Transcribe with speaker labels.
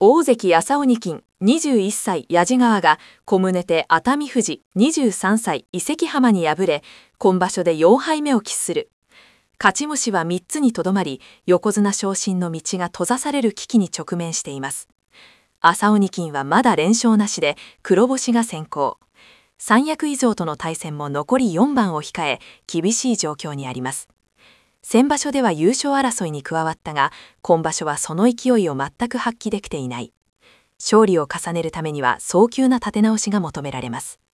Speaker 1: 大関朝鬼金21歳矢地川が小宗手熱海富士23歳伊関浜に敗れ、今場所で4敗目を喫する。勝ち星は3つにとどまり、横綱昇進の道が閉ざされる危機に直面しています。朝鬼金はまだ連勝なしで黒星が先行。三役以上との対戦も残り4番を控え、厳しい状況にあります。先場所では優勝争いに加わったが、今場所はその勢いを全く発揮できていない。勝利を重ねるためには早急な立て直しが求められます。